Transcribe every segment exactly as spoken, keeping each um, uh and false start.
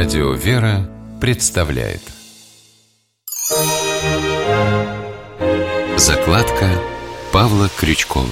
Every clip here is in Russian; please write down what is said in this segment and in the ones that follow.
Радио «Вера» представляет закладка Павла Крючкова.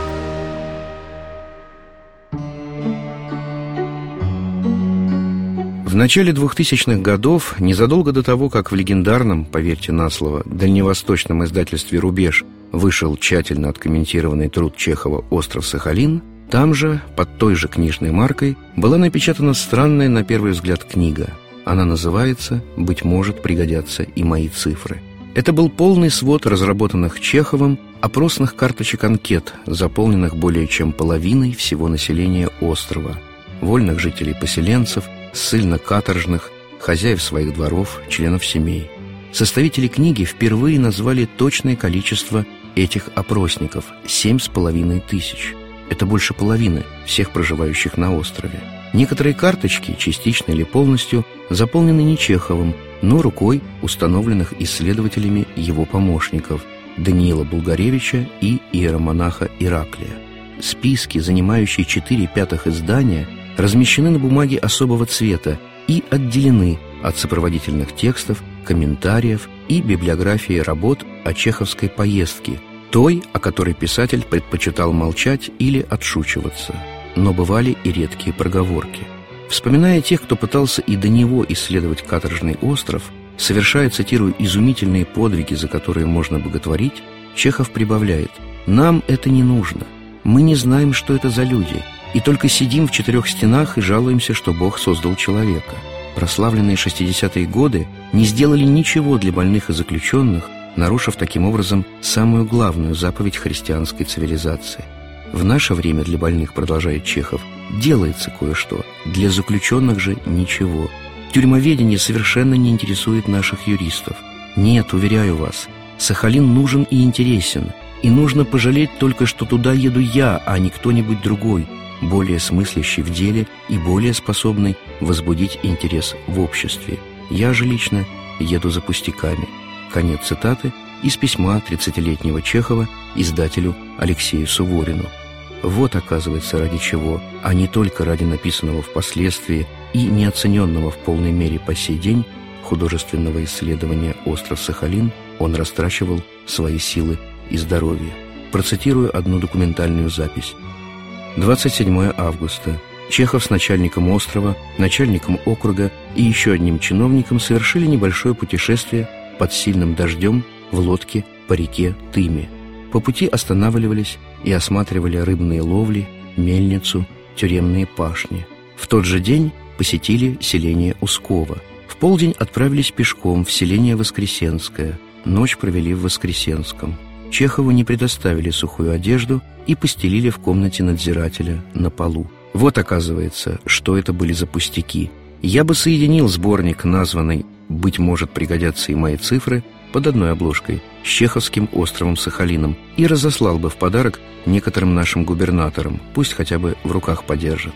В начале двухтысячных годов, незадолго до того, как в легендарном, поверьте на слово, дальневосточном издательстве «Рубеж» вышел тщательно откомментированный труд Чехова «Остров Сахалин», там же, под той же книжной маркой, была напечатана странная, на первый взгляд, книга. Она называется «Быть может, пригодятся и мои цифры». Это был полный свод разработанных Чеховым опросных карточек-анкет, заполненных более чем половиной всего населения острова: вольных жителей-поселенцев, ссыльно-каторжных, хозяев своих дворов, членов семей. Составители книги впервые назвали точное количество этих опросников – семь с половиной тысяч. Это больше половины всех проживающих на острове. Некоторые карточки, частично или полностью, заполнены не Чеховым, но рукой установленных исследователями его помощников Даниила Булгаревича и иеромонаха Ираклия. Списки, занимающие четыре пятых издания, размещены на бумаге особого цвета и отделены от сопроводительных текстов, комментариев и библиографии работ о чеховской поездке, той, о которой писатель предпочитал молчать или отшучиваться. Но бывали и редкие проговорки. Вспоминая тех, кто пытался и до него исследовать каторжный остров, совершая, цитирую, «изумительные подвиги, за которые можно боготворить», Чехов прибавляет: «Нам это не нужно. Мы не знаем, что это за люди, и только сидим в четырех стенах и жалуемся, что Бог создал человека». Прославленные шестидесятые годы не сделали ничего для больных и заключенных, нарушив таким образом самую главную заповедь христианской цивилизации. В наше время для больных, продолжает Чехов, делается кое-что, для заключенных же ничего. Тюрьмоведение совершенно не интересует наших юристов. Нет, уверяю вас, Сахалин нужен и интересен, и нужно пожалеть только, что туда еду я, а не кто-нибудь другой, более смыслящий в деле и более способный возбудить интерес в обществе. Я же лично еду за пустяками». Конец цитаты из письма тридцатилетнего Чехова издателю Алексею Суворину. Вот, оказывается, ради чего, а не только ради написанного впоследствии и неоцененного в полной мере по сей день художественного исследования «Остров Сахалин», он растрачивал свои силы и здоровье. Процитирую одну документальную запись. двадцать седьмого августа. Чехов с начальником острова, начальником округа и еще одним чиновником совершили небольшое путешествие под сильным дождем в лодке по реке Тыме. По пути останавливались и осматривали рыбные ловли, мельницу, тюремные пашни. В тот же день посетили селение Усково. В полдень отправились пешком в селение Воскресенское. Ночь провели в Воскресенском. Чехову не предоставили сухую одежду и постелили в комнате надзирателя на полу. Вот, оказывается, что это были за пустяки. Я бы соединил сборник, названный «Быть может, пригодятся и мои цифры», под одной обложкой с чеховским островом Сахалином и разослал бы в подарок некоторым нашим губернаторам, пусть хотя бы в руках подержат.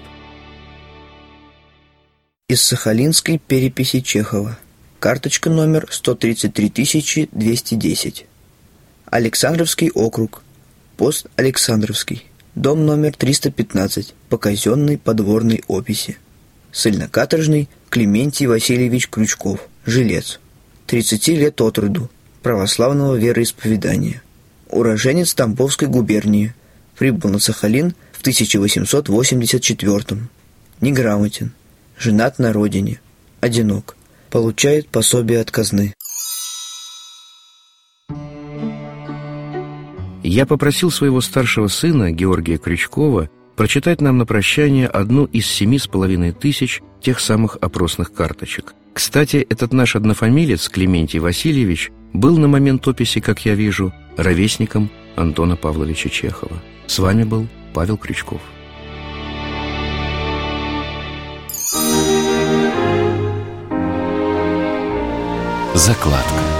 Из сахалинской переписи Чехова. Карточка номер сто тридцать три тысячи двести десять. Александровский округ. Пост Александровский. Дом номер триста пятнадцать по казенной подворной описи. Ссыльно-каторжный Клементий Васильевич Крючков, жилец. тридцати лет от роду, православного вероисповедания. Уроженец Тамбовской губернии. Прибыл на Сахалин в тысяча восемьсот восемьдесят четвёртом. Неграмотен. Женат на родине. Одинок. Получает пособие от казны. Я попросил своего старшего сына, Георгия Крючкова, прочитать нам на прощание одну из семи с половиной тысяч тех самых опросных карточек. Кстати, этот наш однофамилец, Клементий Васильевич, был на момент описи, как я вижу, ровесником Антона Павловича Чехова. С вами был Павел Крючков. Закладка.